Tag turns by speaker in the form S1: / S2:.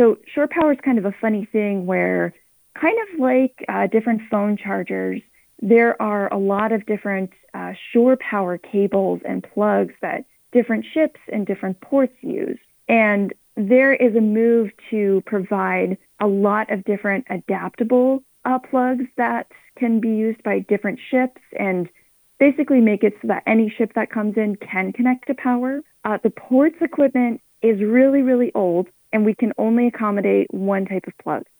S1: So shore power is kind of a funny thing where, kind of like different phone chargers, there are a lot of different shore power cables and plugs that different ships and different ports use. And there is a move to provide a lot of different adaptable plugs that can be used by different ships and basically make it so that any ship that comes in can connect to power. The port's equipment is really, really old, and we can only accommodate one type of plug.